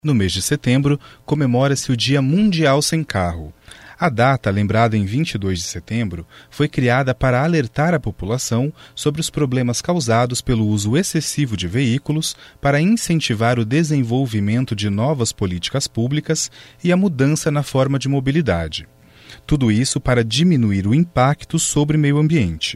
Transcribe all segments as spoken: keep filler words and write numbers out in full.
No mês de setembro, comemora-se o Dia Mundial Sem Carro. A data, lembrada em vinte e dois de setembro, foi criada para alertar a população sobre os problemas causados pelo uso excessivo de veículos, para incentivar o desenvolvimento de novas políticas públicas e a mudança na forma de mobilidade. Tudo isso para diminuir o impacto sobre o meio ambiente.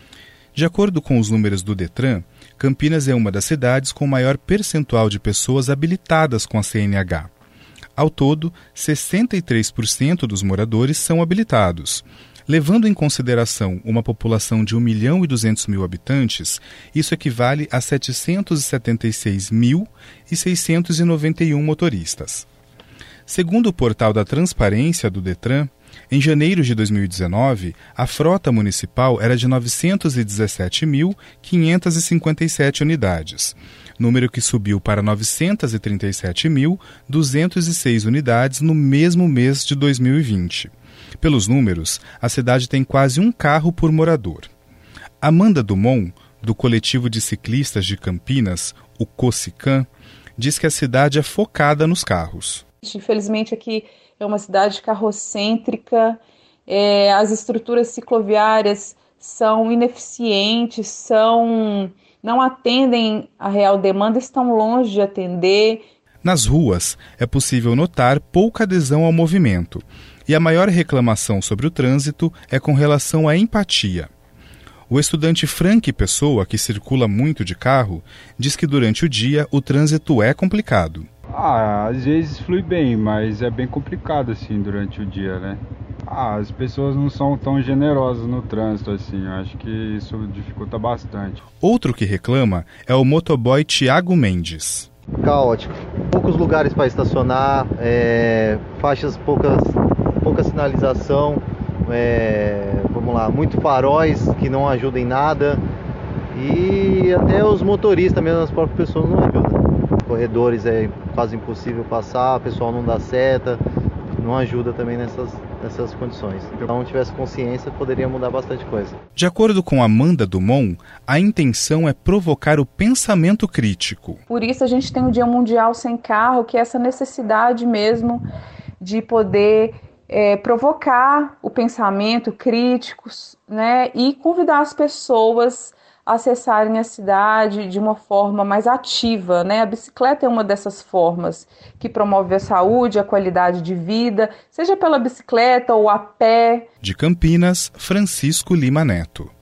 De acordo com os números do Detran, Campinas é uma das cidades com maior percentual de pessoas habilitadas com a C N H. Ao todo, sessenta e três por cento dos moradores são habilitados. Levando em consideração uma população de um milhão e duzentos mil habitantes, isso equivale a setecentos e setenta e seis mil e seiscentos e noventa e um motoristas. Segundo o portal da Transparência do Detran, em janeiro de dois mil e dezenove, a frota municipal era de novecentos e dezessete mil quinhentos e cinquenta e sete unidades, número que subiu para novecentos e trinta e sete mil duzentos e seis unidades no mesmo mês de dois mil e vinte. Pelos números, a cidade tem quase um carro por morador. Amanda Dumont, do coletivo de ciclistas de Campinas, o COCICAM, diz que a cidade é focada nos carros. Infelizmente aqui é uma cidade carrocêntrica, é, as estruturas cicloviárias são ineficientes, são, não atendem a real demanda, estão longe de atender. Nas ruas é possível notar pouca adesão ao movimento, e a maior reclamação sobre o trânsito é com relação à empatia. O estudante Frank Pessoa, que circula muito de carro, diz que durante o dia o trânsito é complicado. Ah, às vezes flui bem, mas é bem complicado assim durante o dia, né? Ah, as pessoas não são tão generosas no trânsito assim, eu acho que isso dificulta bastante. Outro que reclama é o motoboy Tiago Mendes. Caótico, poucos lugares para estacionar, é, faixas, poucas, pouca sinalização, é, vamos lá, muito faróis que não ajudam em nada e até os motoristas mesmo, as próprias pessoas não ajudam. Corredores é quase impossível passar, o pessoal não dá seta, não ajuda também nessas, nessas condições. Então, se não tivesse consciência, poderia mudar bastante coisa. De acordo com Amanda Dumont, a intenção é provocar o pensamento crítico. Por isso a gente tem o Dia Mundial Sem Carro, que é essa necessidade mesmo de poder é, provocar o pensamento crítico, né, e convidar as pessoas acessarem a cidade de uma forma mais ativa, né? A bicicleta é uma dessas formas que promove a saúde, a qualidade de vida, seja pela bicicleta ou a pé. De Campinas, Francisco Lima Neto.